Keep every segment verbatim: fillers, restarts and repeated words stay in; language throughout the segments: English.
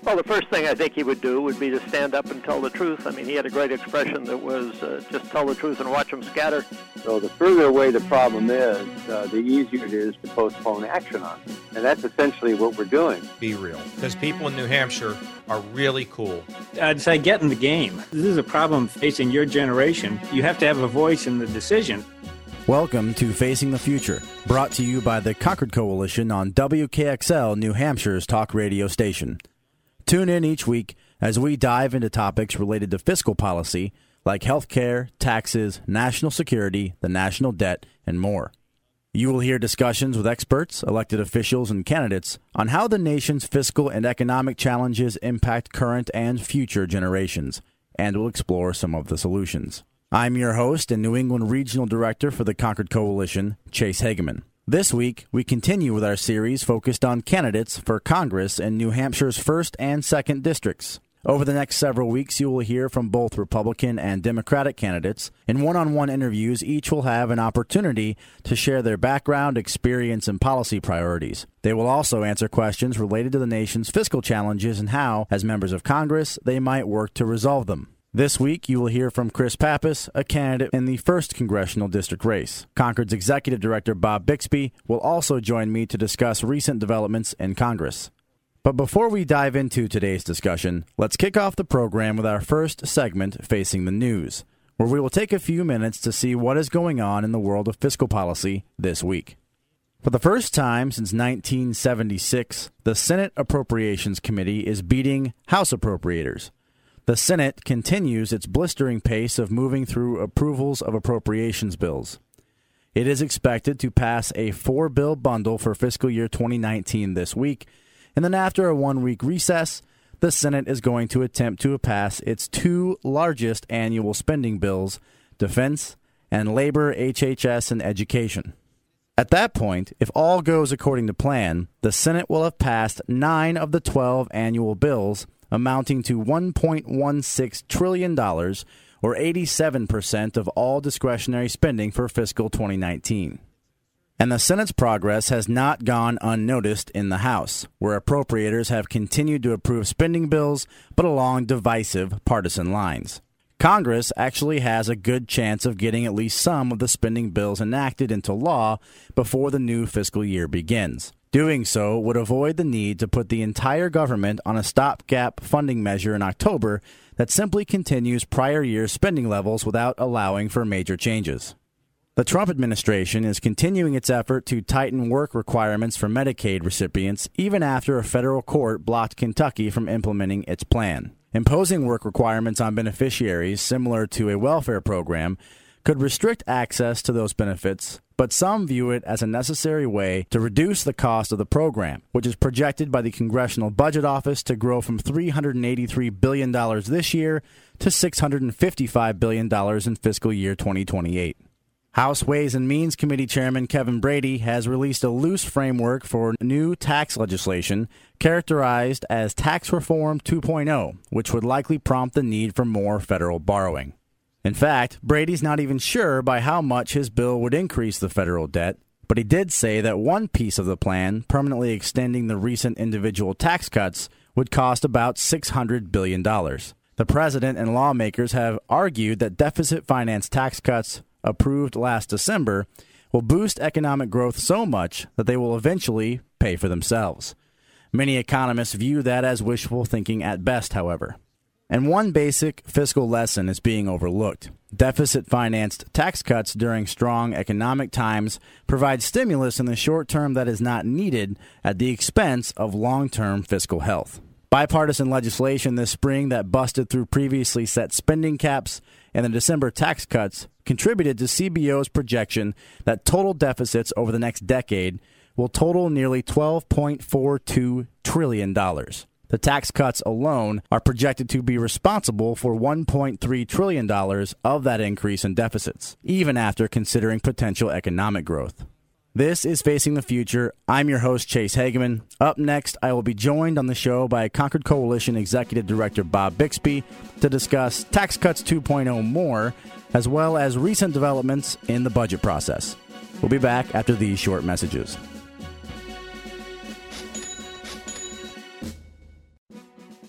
Well, the first thing I think he would do would be to stand up and tell the truth. I mean, he had a great expression that was uh, just tell the truth and watch them scatter. So the further away the problem is, uh, the easier it is to postpone action on it. And that's essentially what we're doing. Be real. Because people in New Hampshire are really cool. I'd say get in the game. This is a problem facing your generation. You have to have a voice in the decision. Welcome to Facing the Future, brought to you by the Concord Coalition on W K X L, New Hampshire's talk radio station. Tune in each week as we dive into topics related to fiscal policy like healthcare, taxes, national security, the national debt, and more. You will hear discussions with experts, elected officials, and candidates on how the nation's fiscal and economic challenges impact current and future generations, and we'll explore some of the solutions. I'm your host and New England Regional Director for the Concord Coalition, Chase Hageman. This week, we continue with our series focused on candidates for Congress in New Hampshire's first and second districts. Over the next several weeks, you will hear from both Republican and Democratic candidates. In one-on-one interviews, each will have an opportunity to share their background, experience, and policy priorities. They will also answer questions related to the nation's fiscal challenges and how, as members of Congress, they might work to resolve them. This week, you will hear from Chris Pappas, a candidate in the first congressional district race. Concord's Executive Director Bob Bixby will also join me to discuss recent developments in Congress. But before we dive into today's discussion, let's kick off the program with our first segment, Facing the News, where we will take a few minutes to see what is going on in the world of fiscal policy this week. For the first time since nineteen seventy-six, the Senate Appropriations Committee is beating House appropriators. The Senate continues its blistering pace of moving through approvals of appropriations bills. It is expected to pass a four-bill bundle for fiscal year twenty nineteen this week, and then after a one-week recess, the Senate is going to attempt to pass its two largest annual spending bills, defense and labor, H H S, and education. At that point, if all goes according to plan, the Senate will have passed nine of the twelve annual bills, amounting to one point one six trillion dollars, or eighty-seven percent of all discretionary spending for fiscal twenty nineteen. And the Senate's progress has not gone unnoticed in the House, where appropriators have continued to approve spending bills, but along divisive partisan lines. Congress actually has a good chance of getting at least some of the spending bills enacted into law before the new fiscal year begins. Doing so would avoid the need to put the entire government on a stopgap funding measure in October that simply continues prior year's spending levels without allowing for major changes. The Trump administration is continuing its effort to tighten work requirements for Medicaid recipients even after a federal court blocked Kentucky from implementing its plan. Imposing work requirements on beneficiaries similar to a welfare program could restrict access to those benefits, but some view it as a necessary way to reduce the cost of the program, which is projected by the Congressional Budget Office to grow from three hundred eighty-three billion dollars this year to six hundred fifty-five billion dollars in fiscal year twenty twenty-eight. House Ways and Means Committee Chairman Kevin Brady has released a loose framework for new tax legislation characterized as Tax Reform two point oh, which would likely prompt the need for more federal borrowing. In fact, Brady's not even sure by how much his bill would increase the federal debt, but he did say that one piece of the plan, permanently extending the recent individual tax cuts, would cost about six hundred billion dollars. The president and lawmakers have argued that deficit-financed tax cuts approved last December will boost economic growth so much that they will eventually pay for themselves. Many economists view that as wishful thinking at best, however. And one basic fiscal lesson is being overlooked. Deficit-financed tax cuts during strong economic times provide stimulus in the short term that is not needed at the expense of long-term fiscal health. Bipartisan legislation this spring that busted through previously set spending caps and the December tax cuts contributed to C B O's projection that total deficits over the next decade will total nearly twelve point four two trillion dollars. The tax cuts alone are projected to be responsible for one point three trillion dollars of that increase in deficits, even after considering potential economic growth. This is Facing the Future. I'm your host, Chase Hageman. Up next, I will be joined on the show by Concord Coalition Executive Director Bob Bixby to discuss Tax Cuts two point oh more, as well as recent developments in the budget process. We'll be back after these short messages.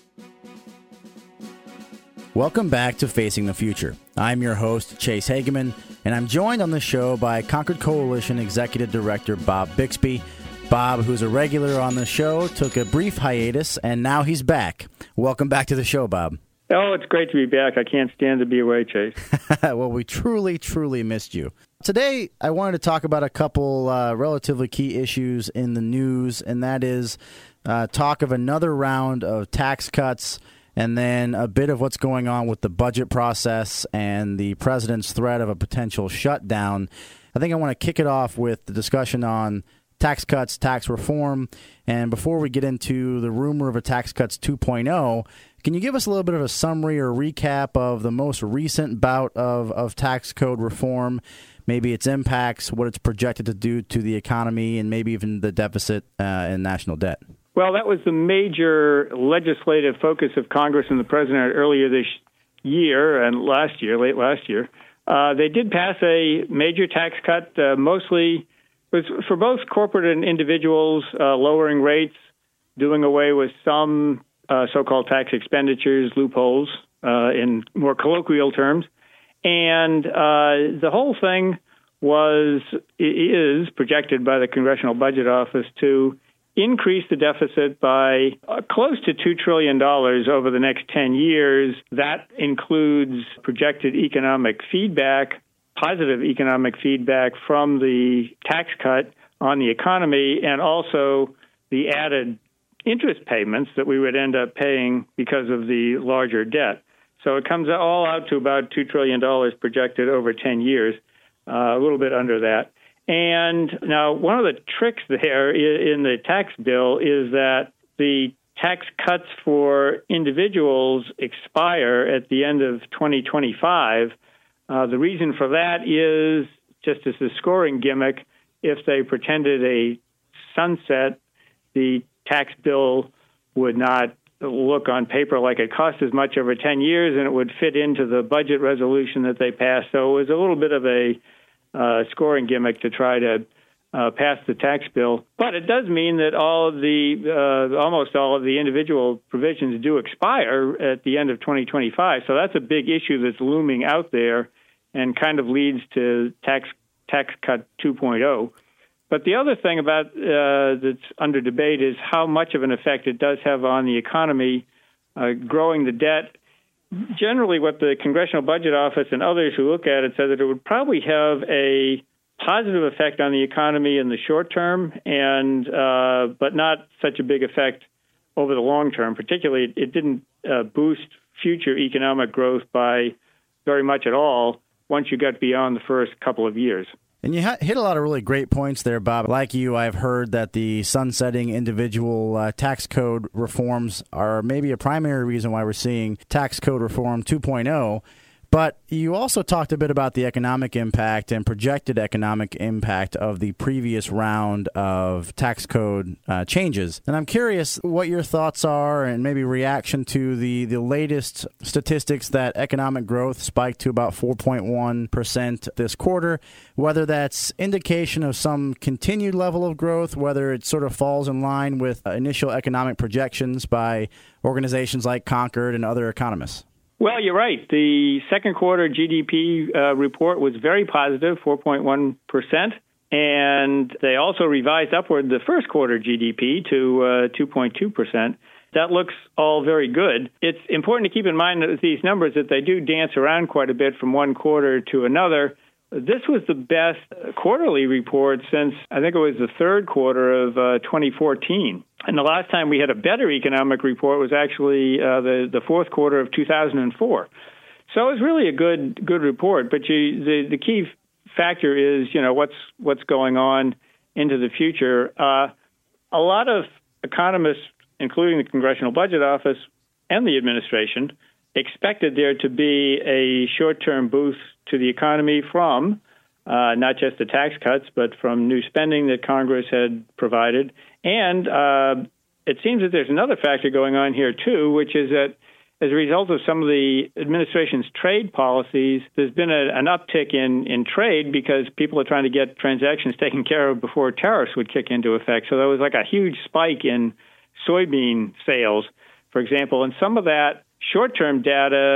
Welcome back to Facing the Future. I'm your host, Chase Hageman, and I'm joined on the show by Concord Coalition Executive Director Bob Bixby. Bob, who's a regular on the show, took a brief hiatus, and now he's back. Welcome back to the show, Bob. Oh, it's great to be back. I can't stand to be away, Chase. Well, we truly, truly missed you. Today, I wanted to talk about a couple uh, relatively key issues in the news, and that is uh, talk of another round of tax cuts, and then a bit of what's going on with the budget process and the president's threat of a potential shutdown. I think I want to kick it off with the discussion on tax cuts, tax reform. And before we get into the rumor of a tax cuts two point oh, can you give us a little bit of a summary or recap of the most recent bout of, of tax code reform, maybe its impacts, what it's projected to do to the economy, and maybe even the deficit uh, and national debt? Well, that was the major legislative focus of Congress and the president earlier this year and last year, late last year. Uh, they did pass a major tax cut, uh, mostly was for both corporate and individuals, uh, lowering rates, doing away with some uh, so-called tax expenditures, loopholes, uh, in more colloquial terms. And uh, the whole thing was is projected by the Congressional Budget Office to increase the deficit by uh, close to two trillion dollars over the next ten years. That includes projected economic feedback, positive economic feedback from the tax cut on the economy, and also the added interest payments that we would end up paying because of the larger debt. So it comes all out to about two trillion dollars projected over ten years, uh, a little bit under that. And now one of the tricks there in the tax bill is that the tax cuts for individuals expire at the end of twenty twenty-five. Uh, the reason for that is just as a scoring gimmick. If they pretended a sunset, the tax bill would not look on paper like it cost as much over ten years, and it would fit into the budget resolution that they passed. So it was a little bit of a uh, scoring gimmick to try to uh, pass the tax bill. But it does mean that all of the, uh, almost all of the individual provisions do expire at the end of twenty twenty-five. So that's a big issue that's looming out there and kind of leads to tax tax cut two point oh. But the other thing about uh, that's under debate is how much of an effect it does have on the economy, uh, growing the debt. Generally, what the Congressional Budget Office and others who look at it say that it would probably have a positive effect on the economy in the short term, and uh, but not such a big effect over the long term. Particularly, it didn't uh, boost future economic growth by very much at all once you got beyond the first couple of years. And you hit a lot of really great points there, Bob. Like you, I've heard that the sunsetting individual uh, tax code reforms are maybe a primary reason why we're seeing tax code reform two point oh. But you also talked a bit about the economic impact and projected economic impact of the previous round of tax code uh, changes. And I'm curious what your thoughts are and maybe reaction to the, the latest statistics that economic growth spiked to about four point one percent this quarter, whether that's indication of some continued level of growth, whether it sort of falls in line with initial economic projections by organizations like Concord and other economists. Well, you're right. The second quarter G D P uh, report was very positive, four point one percent. And they also revised upward the first quarter G D P to uh, two point two percent. That looks all very good. It's important to keep in mind that these numbers, that they do dance around quite a bit from one quarter to another. This was the best quarterly report since, I think it was the third quarter of uh, twenty fourteen. And the last time we had a better economic report was actually uh, the, the fourth quarter of two thousand four. So it was really a good good report. But you, the, the key factor is, you know, what's what's going on into the future. Uh, a lot of economists, including the Congressional Budget Office and the administration, expected there to be a short-term boost to the economy from uh, not just the tax cuts, but from new spending that Congress had provided. And uh, it seems that there's another factor going on here, too, which is that as a result of some of the administration's trade policies, there's been a, an uptick in, in trade because people are trying to get transactions taken care of before tariffs would kick into effect. So there was like a huge spike in soybean sales, for example, and some of that short-term data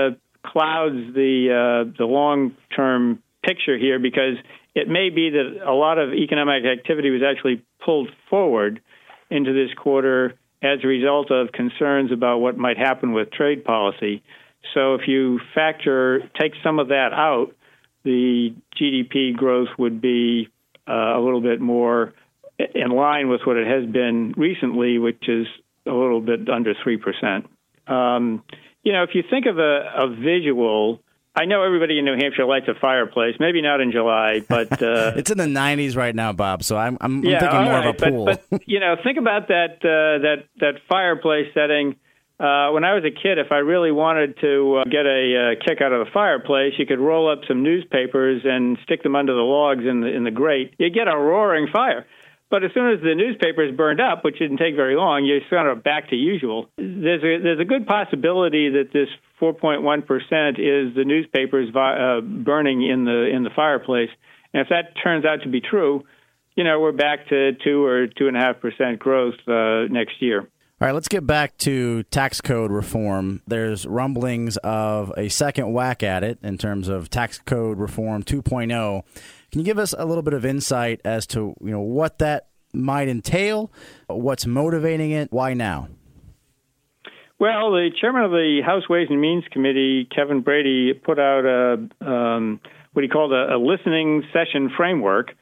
clouds the uh, the long-term picture here, because it may be that a lot of economic activity was actually pulled forward into this quarter as a result of concerns about what might happen with trade policy. So if you factor, take some of that out, the G D P growth would be uh, a little bit more in line with what it has been recently, which is a little bit under three percent. Um, you know, if you think of a, a visual, I know everybody in New Hampshire lights a fireplace, maybe not in July, but... Uh, it's in the nineties right now, Bob, so I'm, I'm, yeah, I'm thinking more right, of a pool. But, but, you know, think about that, uh, that, that fireplace setting. Uh, when I was a kid, if I really wanted to uh, get a uh, kick out of the fireplace, you could roll up some newspapers and stick them under the logs in the, in the grate. You'd get a roaring fire. But as soon as the newspapers burned up, which didn't take very long, you're sort of back to usual. There's a, there's a good possibility that this four point one percent is the newspapers vi- uh, burning in the in the fireplace. And if that turns out to be true, you know, we're back to two or two and a half percent growth uh, next year. All right, let's get back to tax code reform. There's rumblings of a second whack at it in terms of tax code reform two point oh. Can you give us a little bit of insight as to, you know, what that might entail, what's motivating it, why now? Well, the chairman of the House Ways and Means Committee, Kevin Brady, put out a um, what he called a, a listening session framework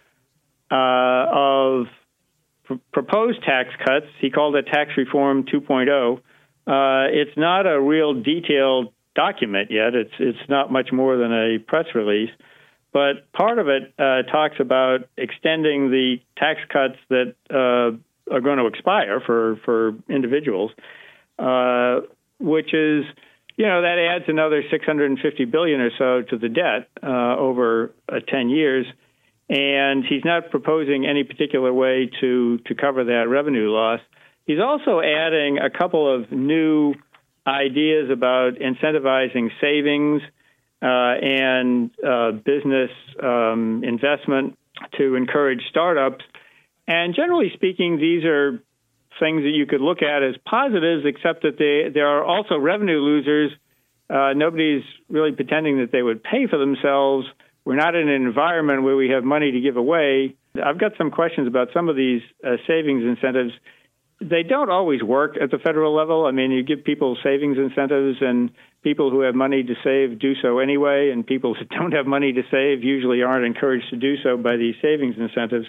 uh, of pr- proposed tax cuts. He called it Tax Reform two point oh. Uh, it's not a real detailed document yet. It's it's not much more than a press release. But part of it uh, talks about extending the tax cuts that uh, are going to expire for, for individuals, uh, which is, you know, that adds another six hundred fifty billion dollars or so to the debt uh, over uh, ten years. And he's not proposing any particular way to, to cover that revenue loss. He's also adding a couple of new ideas about incentivizing savings Uh, and uh, business um, investment to encourage startups. And generally speaking, these are things that you could look at as positives, except that they, there are also revenue losers. Uh, nobody's really pretending that they would pay for themselves. We're not in an environment where we have money to give away. I've got some questions about some of these uh, savings incentives. They don't always work at the federal level. I mean, you give people savings incentives, and people who have money to save do so anyway, and people who don't have money to save usually aren't encouraged to do so by these savings incentives.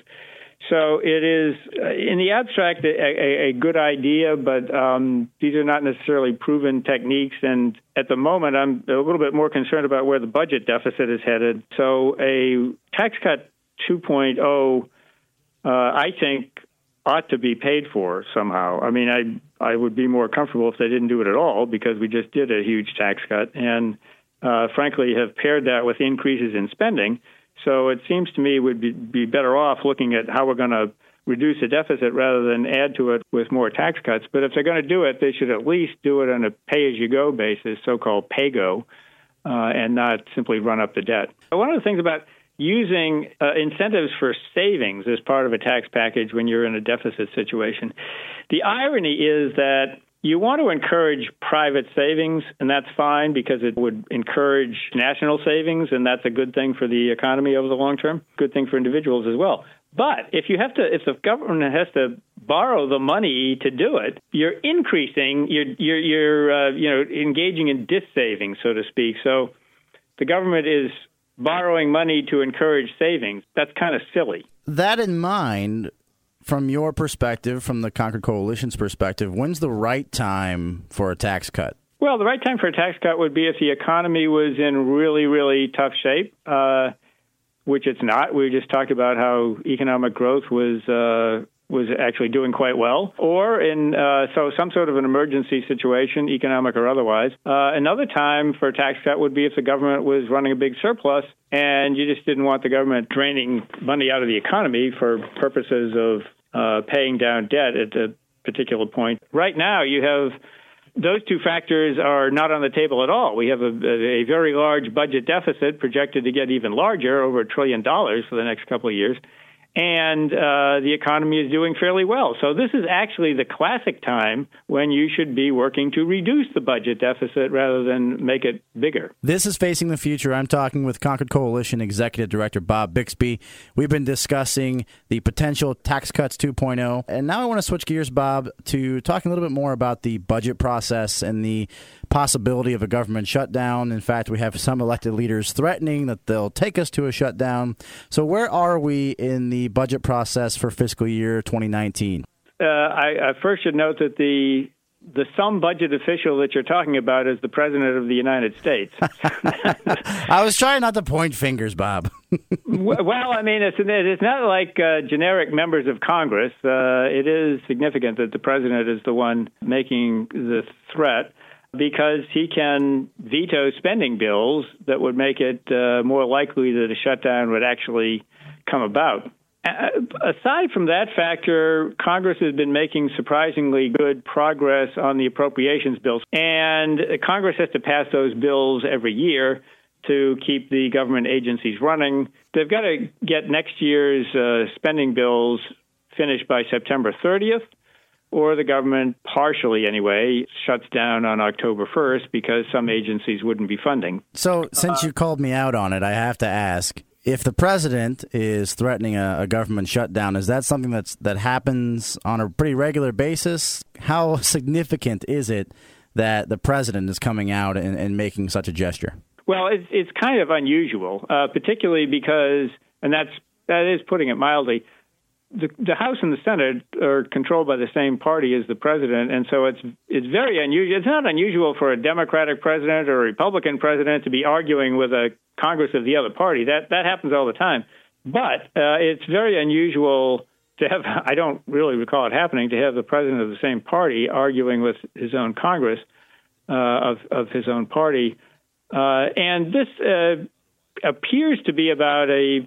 So it is, in the abstract, a, a, a good idea, but um, these are not necessarily proven techniques. And at the moment, I'm a little bit more concerned about where the budget deficit is headed. So a tax cut two point oh, uh, I think, ought to be paid for somehow. I mean, I I would be more comfortable if they didn't do it at all, because we just did a huge tax cut and, uh, frankly, have paired that with increases in spending. So it seems to me we'd be, be better off looking at how we're going to reduce the deficit rather than add to it with more tax cuts. But if they're going to do it, they should at least do it on a pay-as-you-go basis, so-called pay-go, uh, and not simply run up the debt. One of the things about using uh, incentives for savings as part of a tax package when you're in a deficit situation. The irony is that you want to encourage private savings, and that's fine because it would encourage national savings, and that's a good thing for the economy over the long term, good thing for individuals as well. But if you have to, if the government has to borrow the money to do it, you're increasing, you're you're, you're uh, you know engaging in dis-saving, so to speak. So the government is borrowing money to encourage savings. That's kind of silly. That in mind, from your perspective, from the Concord Coalition's perspective, when's the right time for a tax cut? Well, the right time for a tax cut would be if the economy was in really, really tough shape, uh, which it's not. We just talked about how economic growth was uh, was actually doing quite well, or in uh, so some sort of an emergency situation, economic or otherwise. Uh, another time for a tax cut would be if the government was running a big surplus and you just didn't want the government draining money out of the economy for purposes of uh, paying down debt at a particular point. Right now, you have those two factors are not on the table at all. We have a, a very large budget deficit projected to get even larger, over a trillion dollars for the next couple of years. and uh, the economy is doing fairly well. So this is actually the classic time when you should be working to reduce the budget deficit rather than make it bigger. This is Facing the Future. I'm talking with Concord Coalition Executive Director Bob Bixby. We've been discussing the potential tax cuts two point oh, and now I want to switch gears, Bob, to talking a little bit more about the budget process and the possibility of a government shutdown. In fact, we have some elected leaders threatening that they'll take us to a shutdown. So where are we in the budget process for fiscal year twenty nineteen? Uh, I, I first should note that the the some budget official that you're talking about is the President of the United States. I was trying not to point fingers, Bob. Well, I mean, it's, it's not like uh, generic members of Congress. Uh, it is significant that the President is the one making the threat, because he can veto spending bills that would make it uh, more likely that a shutdown would actually come about. Uh, aside from that factor, Congress has been making surprisingly good progress on the appropriations bills, and Congress has to pass those bills every year to keep the government agencies running. They've got to get next year's uh, spending bills finished by September thirtieth, or the government, partially anyway, shuts down on October first because some agencies wouldn't be funding. So since you called me out on it, I have to ask, if the president is threatening a, a government shutdown, is that something that's that happens on a pretty regular basis? How significant is it that the president is coming out and, and making such a gesture? Well, it's, it's kind of unusual, uh, particularly because, and that's that is putting it mildly, The, the House and the Senate are controlled by the same party as the president, and so it's it's very unusual. It's not unusual for a Democratic president or a Republican president to be arguing with a Congress of the other party. That that happens all the time. But uh, it's very unusual to have, I don't really recall it happening, to have the president of the same party arguing with his own Congress uh, of, of his own party. Uh, and this uh, appears to be about a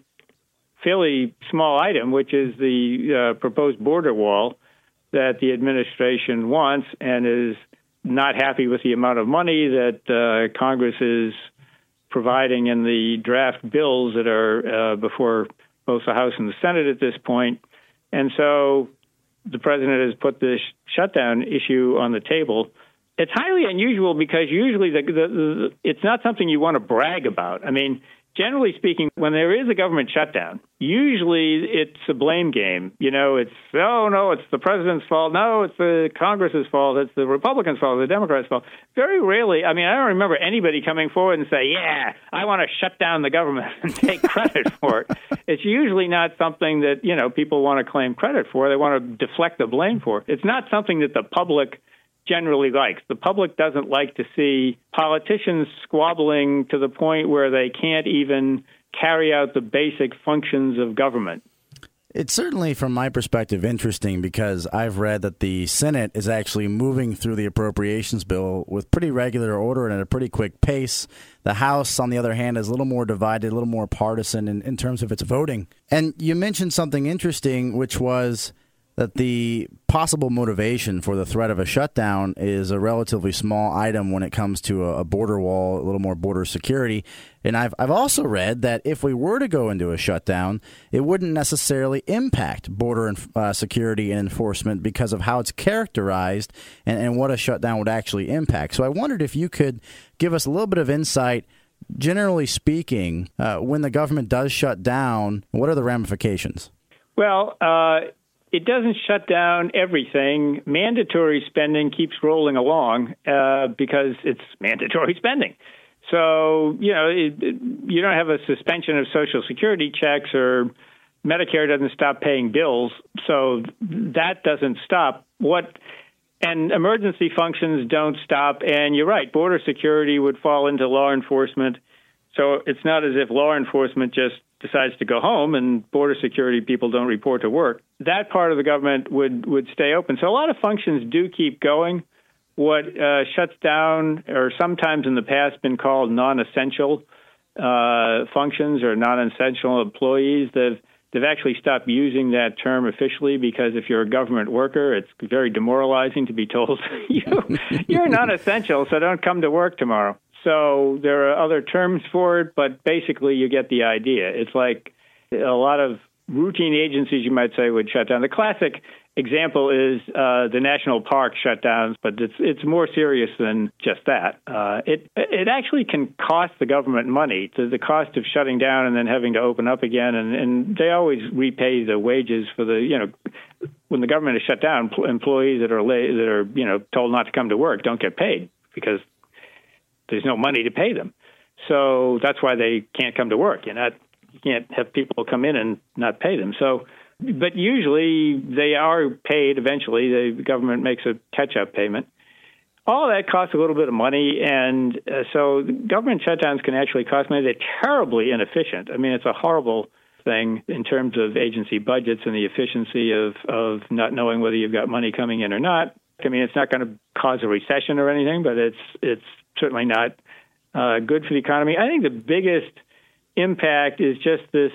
fairly small item, which is the uh, proposed border wall that the administration wants and is not happy with the amount of money that uh, Congress is providing in the draft bills that are uh, before both the House and the Senate at this point. And so the president has put this shutdown issue on the table. It's highly unusual because usually the, the, the, it's not something you want to brag about. I mean, generally speaking, when there is a government shutdown, usually it's a blame game. You know, it's, oh, no, it's the president's fault. No, it's the Congress's fault. It's the Republicans' fault. The Democrats' fault. Very rarely, I mean, I don't remember anybody coming forward and say, yeah, I want to shut down the government and take credit for it. It's usually not something that, you know, people want to claim credit for. They want to deflect the blame for. It's not something that the public generally likes. The public doesn't like to see politicians squabbling to the point where they can't even carry out the basic functions of government. It's certainly, from my perspective, interesting because I've read that the Senate is actually moving through the appropriations bill with pretty regular order and at a pretty quick pace. The House, on the other hand, is a little more divided, a little more partisan in, in terms of its voting. And you mentioned something interesting, which was that the possible motivation for the threat of a shutdown is a relatively small item when it comes to a, a border wall, a little more border security. And I've I've also read that if we were to go into a shutdown, it wouldn't necessarily impact border uh, security and enforcement because of how it's characterized and, and what a shutdown would actually impact. So I wondered if you could give us a little bit of insight. Generally speaking, uh, when the government does shut down, what are the ramifications? Well, uh it doesn't shut down everything. Mandatory spending keeps rolling along uh, because it's mandatory spending. So, you know, it, it, you don't have a suspension of Social Security checks or Medicare doesn't stop paying bills. So that doesn't stop. What and emergency functions don't stop. And you're right, border security would fall into law enforcement. So it's not as if law enforcement just decides to go home and border security people don't report to work. That part of the government would, would stay open. So a lot of functions do keep going. What uh, shuts down, or sometimes in the past been called non-essential uh, functions or non-essential employees, they've, they've actually stopped using that term officially because if you're a government worker, it's very demoralizing to be told, you, you're non-essential, so don't come to work tomorrow. So there are other terms for it, but basically you get the idea. It's like a lot of routine agencies, you might say, would shut down. The classic example is uh, the national park shutdowns, but it's it's more serious than just that. Uh, it it actually can cost the government money, to the cost of shutting down and then having to open up again, and, and they always repay the wages for the, you know, when the government is shut down, employees that are la- that are you know told not to come to work don't get paid because there's no money to pay them. So that's why they can't come to work. You're not you can't have people come in and not pay them. So. But usually they are paid eventually. The government makes a catch-up payment. All that costs a little bit of money, and uh, so government shutdowns can actually cost money. They're terribly inefficient. I mean, it's a horrible thing in terms of agency budgets and the efficiency of, of not knowing whether you've got money coming in or not. I mean, it's not going to cause a recession or anything, but it's it's certainly not uh, good for the economy. I think the biggest impact is just this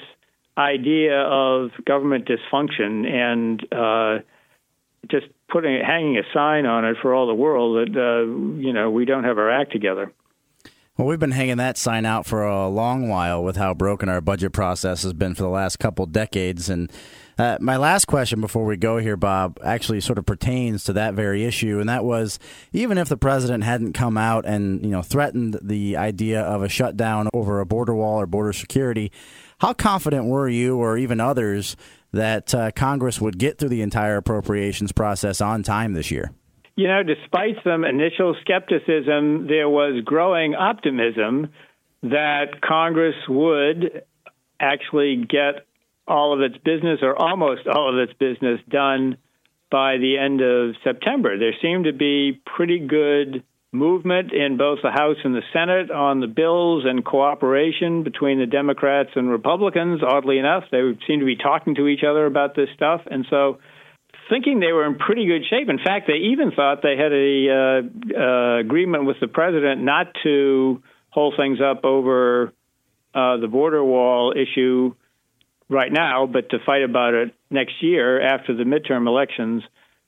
idea of government dysfunction and uh, just putting hanging a sign on it for all the world that uh, you know we don't have our act together. Well, we've been hanging that sign out for a long while with how broken our budget process has been for the last couple decades. And uh, my last question before we go here, Bob, actually sort of pertains to that very issue, and that was, even if the president hadn't come out and you know threatened the idea of a shutdown over a border wall or border security, how confident were you, or even others, that uh, Congress would get through the entire appropriations process on time this year? You know, despite some initial skepticism, there was growing optimism that Congress would actually get all of its business, or almost all of its business, done by the end of September. There seemed to be pretty good movement in both the House and the Senate on the bills, and cooperation between the Democrats and Republicans. Oddly enough, they seem to be talking to each other about this stuff. And so thinking they were in pretty good shape. In fact, they even thought they had a uh, uh, agreement with the president not to hold things up over uh, the border wall issue right now, but to fight about it next year after the midterm elections.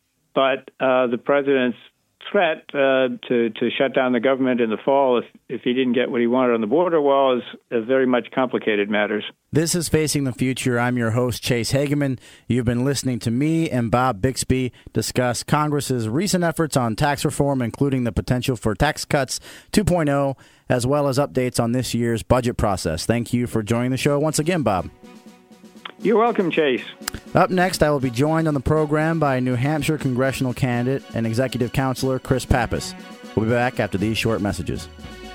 But uh, the president's threat uh, to, to shut down the government in the fall if, if he didn't get what he wanted on the border wall is a very much complicated matters. This is Facing the Future. I'm your host, Chase Hageman. You've been listening to me and Bob Bixby discuss Congress's recent efforts on tax reform, including the potential for tax cuts two point oh, as well as updates on this year's budget process. Thank you for joining the show once again, Bob. You're welcome, Chase. Up next, I will be joined on the program by New Hampshire congressional candidate and executive counselor Chris Pappas. We'll be back after these short messages.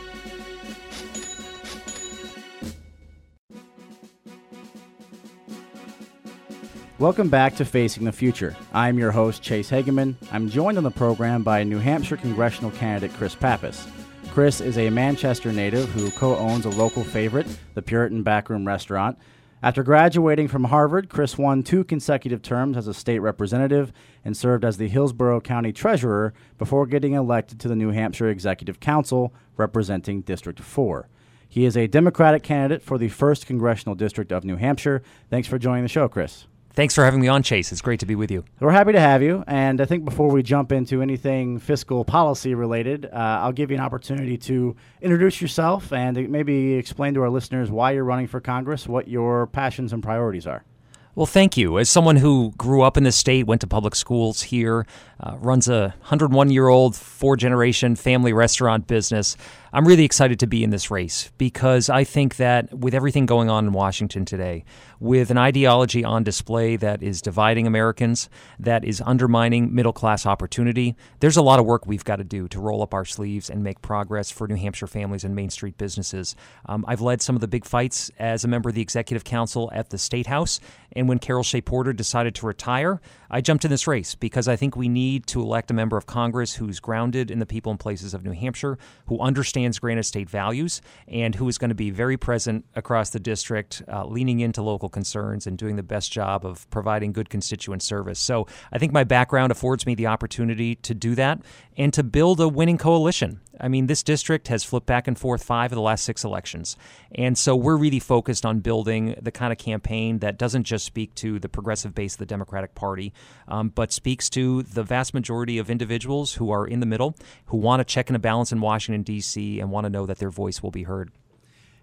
Welcome back to Facing the Future. I'm your host, Chase Hageman. I'm joined on the program by New Hampshire congressional candidate Chris Pappas. Chris is a Manchester native who co-owns a local favorite, the Puritan Backroom Restaurant. After graduating from Harvard, Chris won two consecutive terms as a state representative and served as the Hillsborough County Treasurer before getting elected to the New Hampshire Executive Council, representing District four. He is a Democratic candidate for the first Congressional District of New Hampshire. Thanks for joining the show, Chris. Thanks for having me on, Chase. It's great to be with you. We're happy to have you, and I think before we jump into anything fiscal policy related, uh, I'll give you an opportunity to introduce yourself and maybe explain to our listeners why you're running for Congress, what your passions and priorities are. Well, thank you. As someone who grew up in the state, went to public schools here, uh, runs a one hundred one year old, four-generation family restaurant business, I'm really excited to be in this race because I think that with everything going on in Washington today, with an ideology on display that is dividing Americans, that is undermining middle-class opportunity, there's a lot of work we've got to do to roll up our sleeves and make progress for New Hampshire families and Main Street businesses. Um, I've led some of the big fights as a member of the Executive Council at the State House, and when Carol Shea Porter decided to retire, I jumped in this race because I think we need to elect a member of Congress who's grounded in the people and places of New Hampshire, who understands Granite State values, and who is going to be very present across the district, uh, leaning into local concerns and doing the best job of providing good constituent service. So I think my background affords me the opportunity to do that and to build a winning coalition. I mean, this district has flipped back and forth five of the last six elections. And so we're really focused on building the kind of campaign that doesn't just speak to the progressive base of the Democratic Party, um, but speaks to the vast majority of individuals who are in the middle, who want a check and a balance in Washington, D C, and want to know that their voice will be heard.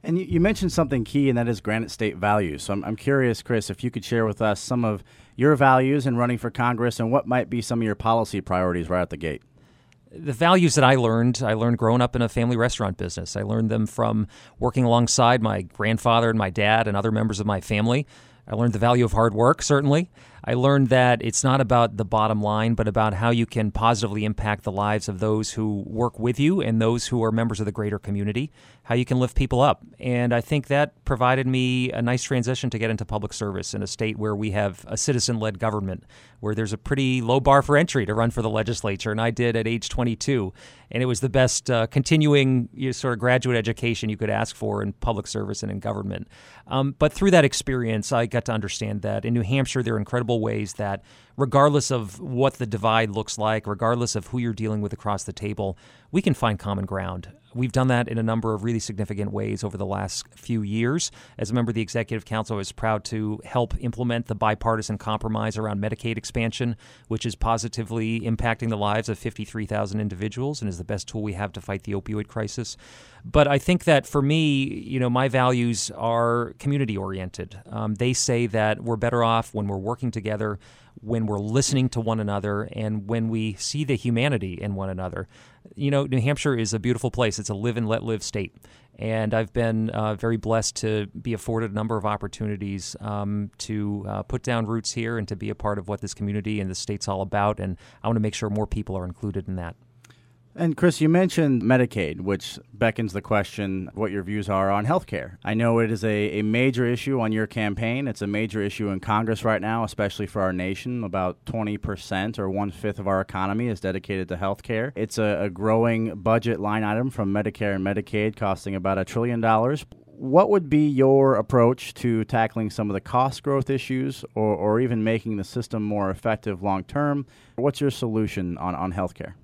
And you, you mentioned something key, and that is Granite State values. So I'm, I'm curious, Chris, if you could share with us some of your values in running for Congress and what might be some of your policy priorities right out the gate. The values that I learned, I learned growing up in a family restaurant business. I learned them from working alongside my grandfather and my dad and other members of my family. I learned the value of hard work, certainly. I learned that it's not about the bottom line, but about how you can positively impact the lives of those who work with you and those who are members of the greater community, how you can lift people up. And I think that provided me a nice transition to get into public service in a state where we have a citizen-led government, where there's a pretty low bar for entry to run for the legislature, and I did at age twenty-two. And it was the best uh, continuing you know, sort of graduate education you could ask for in public service and in government. Um, but through that experience, I got to understand that in New Hampshire, there are incredible ways that regardless of what the divide looks like, regardless of who you're dealing with across the table, we can find common ground. We've done that in a number of really significant ways over the last few years. As a member of the Executive Council, I was proud to help implement the bipartisan compromise around Medicaid expansion, which is positively impacting the lives of fifty-three thousand individuals and is the best tool we have to fight the opioid crisis. But I think that for me, you know, my values are community-oriented. Um, they say that we're better off when we're working together, when we're listening to one another, and when we see the humanity in one another. You know, New Hampshire is a beautiful place. It's a live and let live state. And I've been uh, very blessed to be afforded a number of opportunities um, to uh, put down roots here and to be a part of what this community and the state's all about. And I want to make sure more people are included in that. And Chris, you mentioned Medicaid, which beckons the question what your views are on health care. I know it is a, a major issue on your campaign. It's a major issue in Congress right now, especially for our nation. About twenty percent or one-fifth of our economy is dedicated to health care. It's a, a growing budget line item from Medicare and Medicaid, costing about a trillion dollars. What would be your approach to tackling some of the cost growth issues or, or even making the system more effective long-term? What's your solution on, on health care?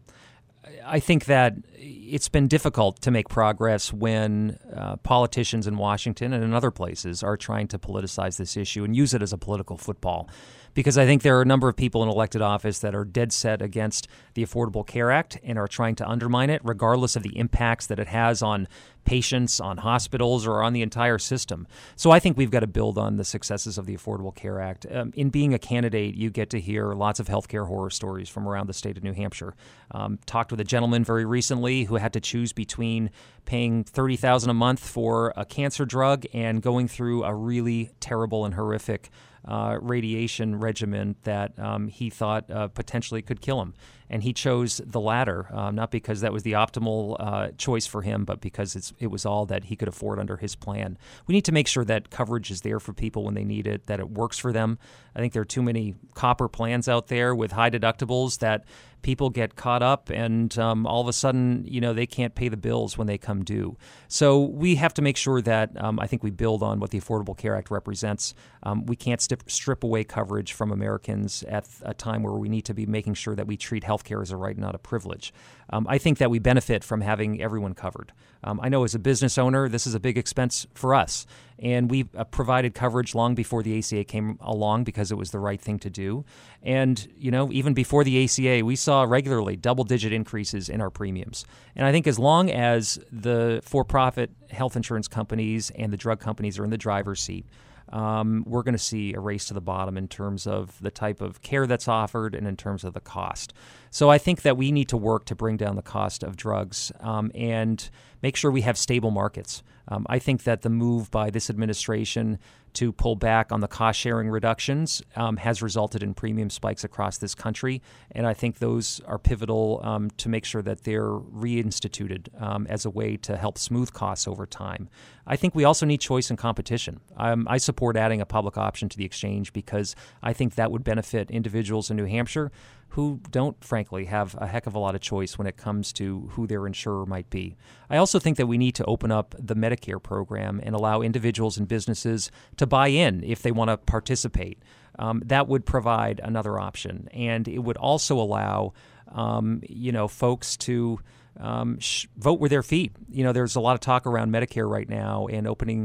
I think that it's been difficult to make progress when uh, politicians in Washington and in other places are trying to politicize this issue and use it as a political football. Because I think there are a number of people in elected office that are dead set against the Affordable Care Act and are trying to undermine it, regardless of the impacts that it has on patients, on hospitals, or on the entire system. So I think we've got to build on the successes of the Affordable Care Act. Um, in being a candidate, you get to hear lots of healthcare horror stories from around the state of New Hampshire. Um, talked with a gentleman very recently who had to choose between paying thirty thousand dollars a month for a cancer drug and going through a really terrible and horrific Uh, radiation regimen that um, he thought uh, potentially could kill him. And he chose the latter, uh, not because that was the optimal uh, choice for him, but because it's, it was all that he could afford under his plan. We need to make sure that coverage is there for people when they need it, that it works for them. I think there are too many copper plans out there with high deductibles that people get caught up and um, all of a sudden, you know, they can't pay the bills when they come due. So we have to make sure that um, I think we build on what the Affordable Care Act represents. Um, we can't strip, strip away coverage from Americans at a time where we need to be making sure that we treat health care as a right, not a privilege. Um, I think that we benefit from having everyone covered. Um, I know as a business owner, this is a big expense for us. And we uh, provided coverage long before the A C A came along because it was the right thing to do. And, you know, even before the A C A, we saw regularly double-digit increases in our premiums. And I think as long as the for-profit health insurance companies and the drug companies are in the driver's seat, Um, we're going to see a race to the bottom in terms of the type of care that's offered and in terms of the cost. So I think that we need to work to bring down the cost of drugs um, and make sure we have stable markets. Um, I think that the move by this administration to pull back on the cost-sharing reductions um, has resulted in premium spikes across this country, and I think those are pivotal um, to make sure that they're reinstituted um, as a way to help smooth costs over time. I think we also need choice and competition. Um, I support adding a public option to the exchange because I think that would benefit individuals in New Hampshire who don't, frankly, have a heck of a lot of choice when it comes to who their insurer might be. I also think that we need to open up the Medicare program and allow individuals and businesses to buy in if they want to participate. Um, that would provide another option. And it would also allow, um, you know, folks to um, sh- vote with their feet. You know, there's a lot of talk around Medicare right now and opening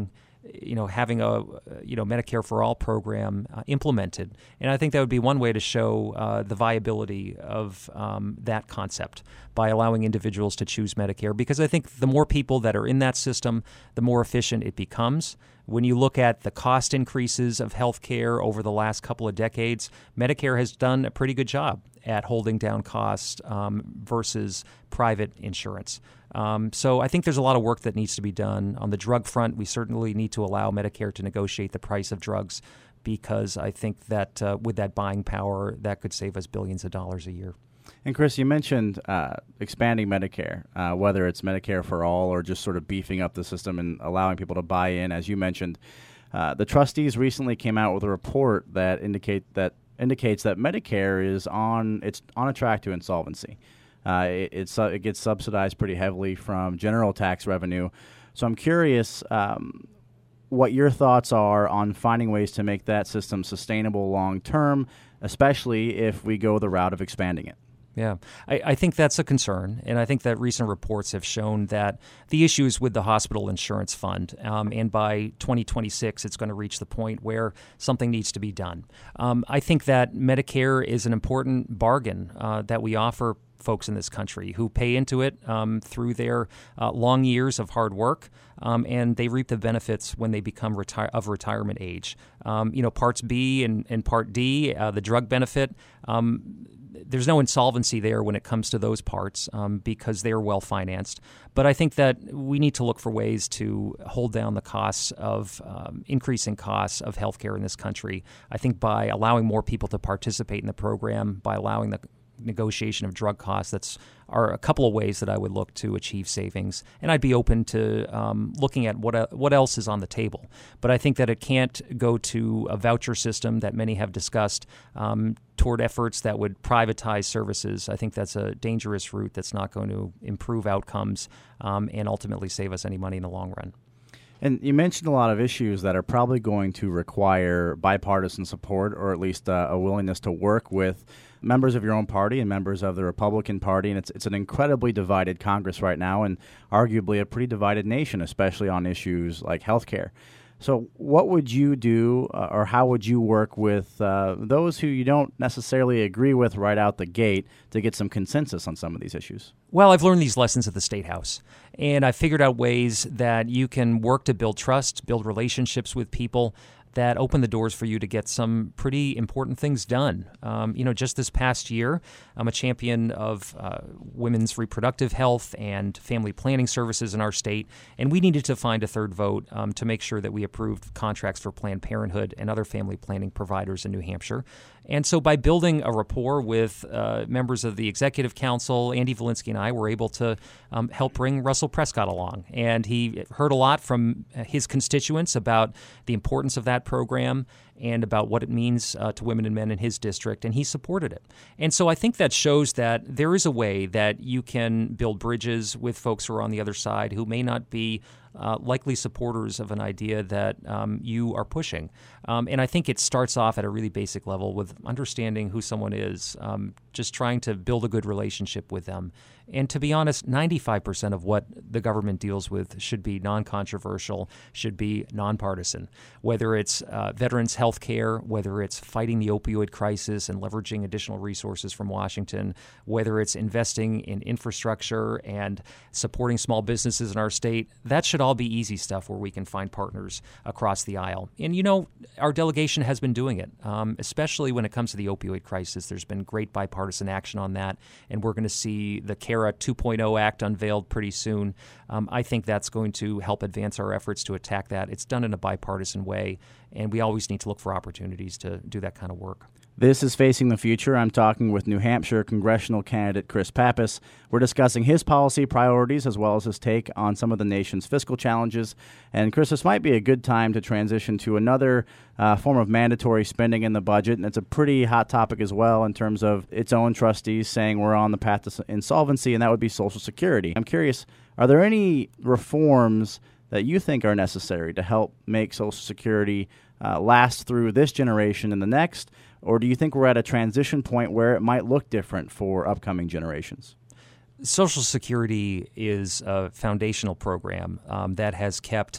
you know, having a, you know, Medicare for All program uh, implemented. And I think that would be one way to show uh, the viability of um, that concept by allowing individuals to choose Medicare. Because I think the more people that are in that system, the more efficient it becomes. When you look at the cost increases of health care over the last couple of decades, Medicare has done a pretty good job at holding down costs um, versus private insurance. Um, so I think there's a lot of work that needs to be done. On the drug front, we certainly need to allow Medicare to negotiate the price of drugs, because I think that uh, with that buying power, that could save us billions of dollars a year. And Chris, you mentioned uh, expanding Medicare, uh, whether it's Medicare for All or just sort of beefing up the system and allowing people to buy in. As you mentioned, uh, the trustees recently came out with a report that indicate that indicates that Medicare is on it's on a track to insolvency. Uh, it, it's, uh, it gets subsidized pretty heavily from general tax revenue. So I'm curious um, what your thoughts are on finding ways to make that system sustainable long term, especially if we go the route of expanding it. Yeah, I, I think that's a concern, and I think that recent reports have shown that the issues with the hospital insurance fund, um, and by twenty twenty-six, it's going to reach the point where something needs to be done. Um, I think that Medicare is an important bargain uh, that we offer folks in this country who pay into it um, through their uh, long years of hard work, um, and they reap the benefits when they become retire- of retirement age. Um, you know, Parts B and, and Part D, uh, the drug benefit, um, there's no insolvency there when it comes to those parts um, because they're well financed. But I think that we need to look for ways to hold down the costs of um, increasing costs of healthcare in this country. I think by allowing more people to participate in the program, by allowing the negotiation of drug costs, that's are a couple of ways that I would look to achieve savings. And I'd be open to um, looking at what uh, what else is on the table. But I think that it can't go to a voucher system that many have discussed um, toward efforts that would privatize services. I think that's a dangerous route that's not going to improve outcomes um, and ultimately save us any money in the long run. And you mentioned a lot of issues that are probably going to require bipartisan support, or at least uh, a willingness to work with members of your own party and members of the Republican Party. And it's it's an incredibly divided Congress right now, and arguably a pretty divided nation, especially on issues like health care. So what would you do, uh, or how would you work with uh, those who you don't necessarily agree with right out the gate to get some consensus on some of these issues? Well, I've learned these lessons at the State House, and I've figured out ways that you can work to build trust, build relationships with people that open the doors for you to get some pretty important things done. Um, you know, just this past year, I'm a champion of uh, women's reproductive health and family planning services in our state, and we needed to find a third vote um, to make sure that we approved contracts for Planned Parenthood and other family planning providers in New Hampshire. And so by building a rapport with uh, members of the Executive Council, Andy Volinsky and I were able to um, help bring Russell Prescott along. And he heard a lot from his constituents about the importance of that program and about what it means uh, to women and men in his district, and he supported it. And so I think that shows that there is a way that you can build bridges with folks who are on the other side who may not be uh, likely supporters of an idea that um, you are pushing. Um, and I think it starts off at a really basic level with understanding who someone is, um, just trying to build a good relationship with them. And to be honest, ninety-five percent of what the government deals with should be non-controversial, should be nonpartisan. Whether it's uh, veterans health care, whether it's fighting the opioid crisis and leveraging additional resources from Washington, whether it's investing in infrastructure and supporting small businesses in our state, that should all be easy stuff where we can find partners across the aisle. And, you know, our delegation has been doing it, um, especially when it comes to the opioid crisis. There's been great bipartisan action on that, and we're going to see the CARA two point oh Act unveiled pretty soon. Um, I think that's going to help advance our efforts to attack that. It's done in a bipartisan way, and we always need to look for opportunities to do that kind of work. This is Facing the Future. I'm talking with New Hampshire congressional candidate Chris Pappas. We're discussing his policy priorities as well as his take on some of the nation's fiscal challenges. And Chris, this might be a good time to transition to another uh, form of mandatory spending in the budget. And it's a pretty hot topic as well in terms of its own trustees saying we're on the path to insolvency, and that would be Social Security. I'm curious, are there any reforms that you think are necessary to help make Social Security uh, last through this generation and the next? Or do you think we're at a transition point where it might look different for upcoming generations? Social Security is a foundational program um, that has kept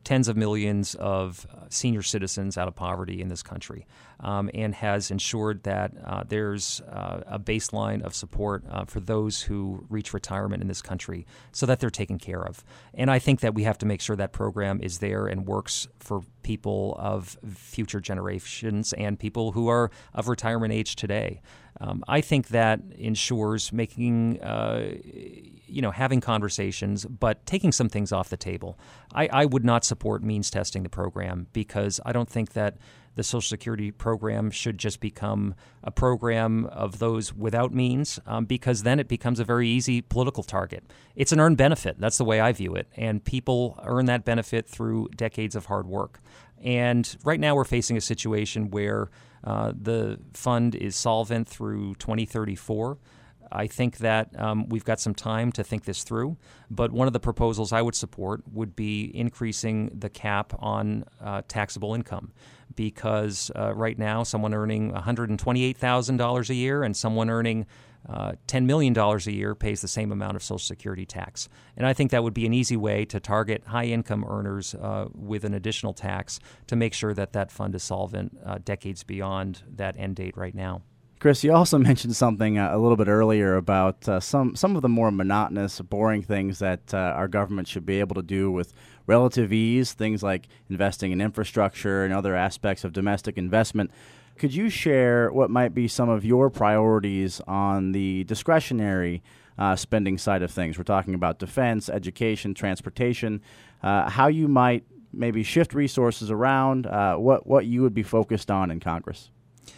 tens of millions of uh, senior citizens out of poverty in this country, um, and has ensured that uh, there's uh, a baseline of support uh, for those who reach retirement in this country so that they're taken care of. And I think that we have to make sure that program is there and works for people of future generations and people who are of retirement age today. Um, I think that ensures making, uh, you know, having conversations, but taking some things off the table. I, I would not support means testing the program because I don't think that the Social Security program should just become a program of those without means, um, because then it becomes a very easy political target. It's an earned benefit. That's the way I view it. And people earn that benefit through decades of hard work. And right now we're facing a situation where uh, the fund is solvent through twenty thirty-four. I think that um, we've got some time to think this through, but one of the proposals I would support would be increasing the cap on uh, taxable income, because uh, right now someone earning one hundred twenty-eight thousand dollars a year and someone earning uh, ten million dollars a year pays the same amount of Social Security tax. And I think that would be an easy way to target high-income earners uh, with an additional tax to make sure that that fund is solvent uh, decades beyond that end date right now. Chris, you also mentioned something uh, a little bit earlier about uh, some some of the more monotonous, boring things that uh, our government should be able to do with relative ease, things like investing in infrastructure and other aspects of domestic investment. Could you share what might be some of your priorities on the discretionary uh, spending side of things? We're talking about defense, education, transportation, uh, how you might maybe shift resources around, uh, what, what you would be focused on in Congress.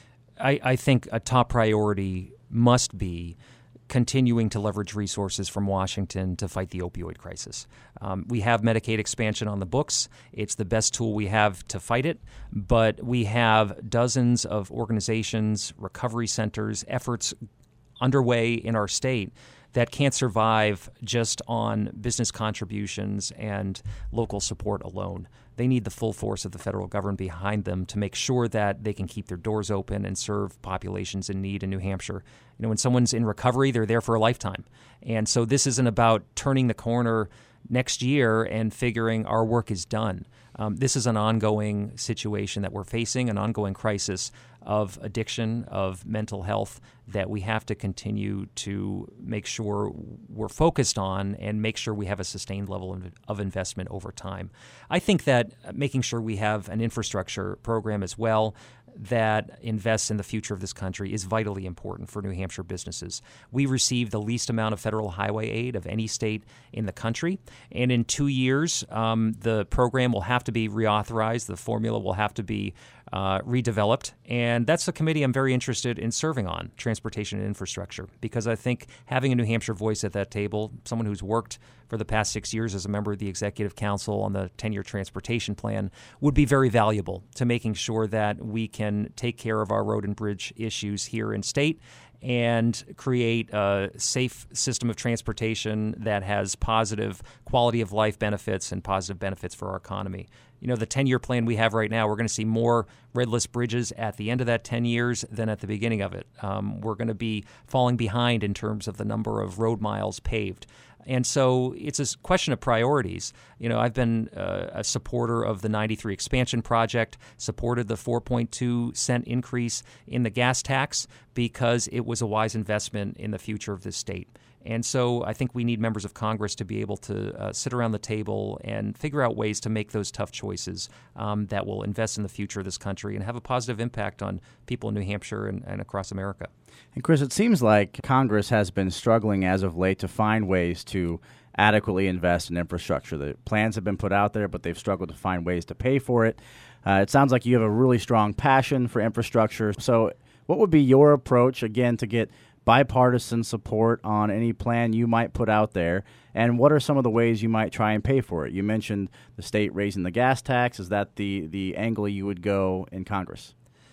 I, I think a top priority must be continuing to leverage resources from Washington to fight the opioid crisis. Um, we have Medicaid expansion on the books. It's the best tool we have to fight it, but we have dozens of organizations, recovery centers, efforts underway in our state that can't survive just on business contributions and local support alone. They need the full force of the federal government behind them to make sure that they can keep their doors open and serve populations in need in New Hampshire. You know, when someone's in recovery, they're there for a lifetime. And so this isn't about turning the corner next year and figuring our work is done. Um, this is an ongoing situation that we're facing, an ongoing crisis of addiction, of mental health that we have to continue to make sure we're focused on and make sure we have a sustained level of, of investment over time. I think that making sure we have an infrastructure program as well that invests in the future of this country is vitally important for New Hampshire businesses. We receive the least amount of federal highway aid of any state in the country, and in two years, um, the program will have to be reauthorized. The formula will have to be uh, redeveloped, and that's a committee I'm very interested in serving on, transportation and infrastructure, because I think having a New Hampshire voice at that table, someone who's worked for the past six years as a member of the Executive Council on the ten-year transportation plan, would be very valuable to making sure that we can take care of our road and bridge issues here in state and create a safe system of transportation that has positive quality of life benefits and positive benefits for our economy. You know, the ten-year plan we have right now, we're going to see more red list bridges at the end of that ten years than at the beginning of it. Um, we're going to be falling behind in terms of the number of road miles paved. And so it's a question of priorities. You know, I've been uh, a supporter of the ninety-three expansion project, supported the four point two cent increase in the gas tax because it was a wise investment in the future of this state. And so I think we need members of Congress to be able to uh, sit around the table and figure out ways to make those tough choices um, that will invest in the future of this country and have a positive impact on people in New Hampshire and, and across America. And Chris, it seems like Congress has been struggling as of late to find ways to adequately invest in infrastructure. The plans have been put out there, but they've struggled to find ways to pay for it. Uh, it sounds like you have a really strong passion for infrastructure. So what would be your approach, again, to get bipartisan support on any plan you might put out there, and what are some of the ways you might try and pay for it? You mentioned the state raising the gas tax. Is that the, the angle you would go in Congress?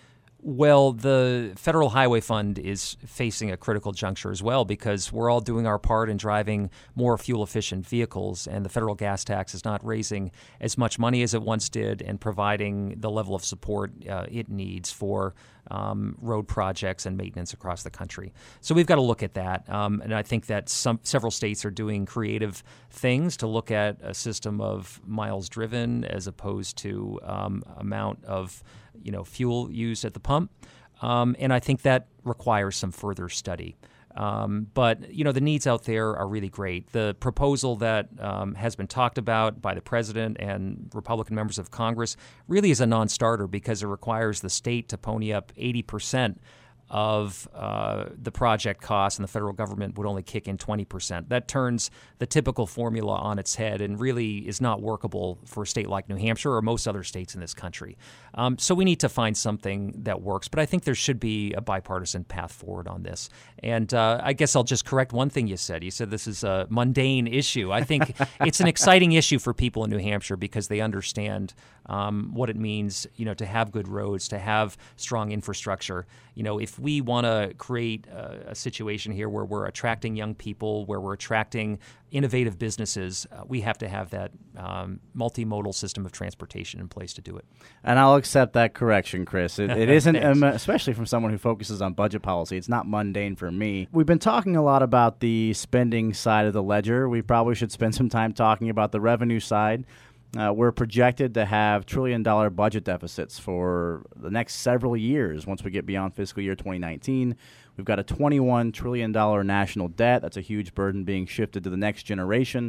Well, the Federal Highway Fund is facing a critical juncture as well because we're all doing our part in driving more fuel-efficient vehicles, and the federal gas tax is not raising as much money as it once did and providing the level of support uh, it needs for um, road projects and maintenance across the country. So we've got to look at that. Um, and I think that some several states are doing creative things to look at a system of miles driven as opposed to um, amount of you know fuel used at the pump. Um, and I think that requires some further study. Um, but, you know, the needs out there are really great. The proposal that um, has been talked about by the president and Republican members of Congress really is a non-starter because it requires the state to pony up eighty percent of uh, the project costs, and the federal government would only kick in twenty percent. That turns the typical formula on its head and really is not workable for a state like New Hampshire or most other states in this country. Um, so we need to find something that works, but I think there should be a bipartisan path forward on this. And uh, I guess I'll just correct one thing you said. You said this is a mundane issue. I think it's an exciting issue for people in New Hampshire because they understand um, what it means, you know, to have good roads, to have strong infrastructure. You know, if we want to create a, a situation here where we're attracting young people, where we're attracting innovative businesses, uh, we have to have that um, multimodal system of transportation in place to do it. And I'll accept that correction, Chris. It, it isn't, um, especially from someone who focuses on budget policy, it's not mundane for me. We've been talking a lot about the spending side of the ledger. We probably should spend some time talking about the revenue side. Uh, we're projected to have trillion-dollar budget deficits for the next several years once we get beyond fiscal year twenty nineteen. We've got a twenty-one trillion dollars national debt. That's a huge burden being shifted to the next generation.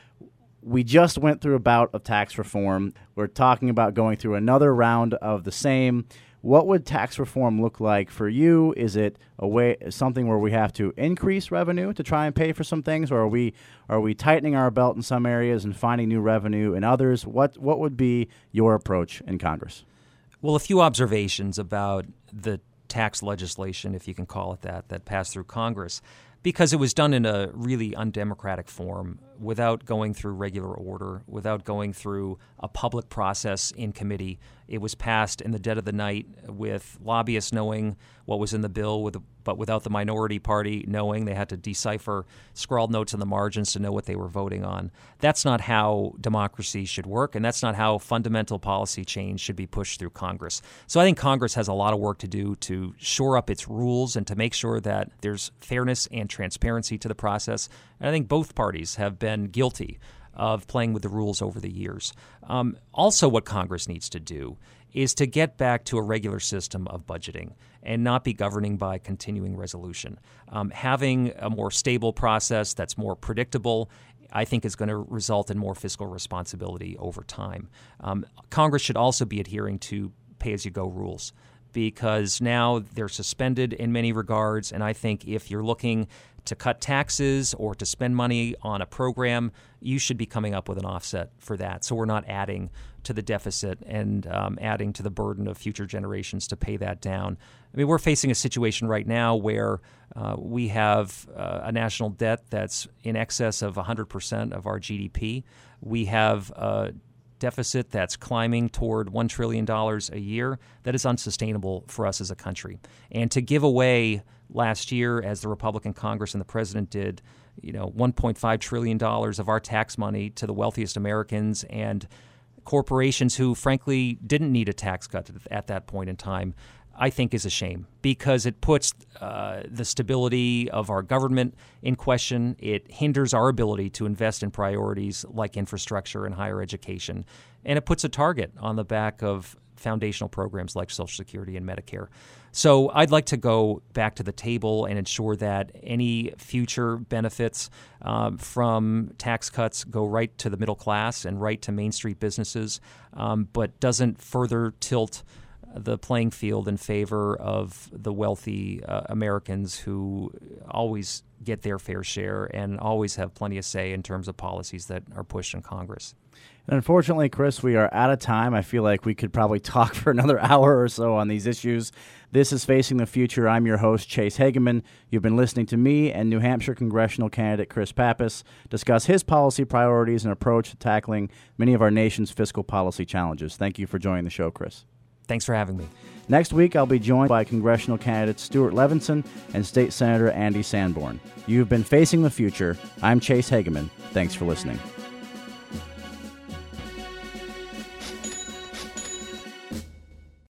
We just went through a bout of tax reform. We're talking about going through another round of the same. What would tax reform look like for you? Is it a way something where we have to increase revenue to try and pay for some things, or are we are we tightening our belt in some areas and finding new revenue in others? What what would be your approach in Congress? Well, a few observations about the tax legislation, if you can call it that, that passed through Congress, because it was done in a really undemocratic form, without going through regular order, without going through a public process in committee. It was passed in the dead of the night with lobbyists knowing what was in the bill, with, but without the minority party knowing. They had to decipher scrawled notes in the margins to know what they were voting on. That's not how democracy should work, and that's not how fundamental policy change should be pushed through Congress. So I think Congress has a lot of work to do to shore up its rules and to make sure that there's fairness and transparency to the process. And I think both parties have been guilty of playing with the rules over the years. Um, also, what Congress needs to do is to get back to a regular system of budgeting and not be governing by continuing resolution. Um, having a more stable process that's more predictable, I think, is going to result in more fiscal responsibility over time. Um, Congress should also be adhering to pay-as-you-go rules, because now they're suspended in many regards, and I think if you're looking to cut taxes or to spend money on a program, you should be coming up with an offset for that. So we're not adding to the deficit and um, adding to the burden of future generations to pay that down. I mean, we're facing a situation right now where uh, we have uh, a national debt that's in excess of one hundred percent of our G D P. We have a deficit that's climbing toward one trillion dollars a year. That is unsustainable for us as a country. And to give away last year, as the Republican Congress and the president did, you know, one point five trillion dollars of our tax money to the wealthiest Americans and corporations who, frankly, didn't need a tax cut at that point in time, I think is a shame, because it puts uh, the stability of our government in question. It hinders our ability to invest in priorities like infrastructure and higher education. And it puts a target on the back of foundational programs like Social Security and Medicare. So I'd like to go back to the table and ensure that any future benefits um, from tax cuts go right to the middle class and right to Main Street businesses, um, but doesn't further tilt the playing field in favor of the wealthy uh, Americans who always get their fair share and always have plenty of say in terms of policies that are pushed in Congress. And unfortunately, Chris, we are out of time. I feel like we could probably talk for another hour or so on these issues. This is Facing the Future. I'm your host, Chase Hageman. You've been listening to me and New Hampshire congressional candidate Chris Pappas discuss his policy priorities and approach to tackling many of our nation's fiscal policy challenges. Thank you for joining the show, Chris. Thanks for having me. Next week, I'll be joined by congressional candidates Stuart Levinson and State Senator Andy Sanborn. You've been Facing the Future. I'm Chase Hageman. Thanks for listening.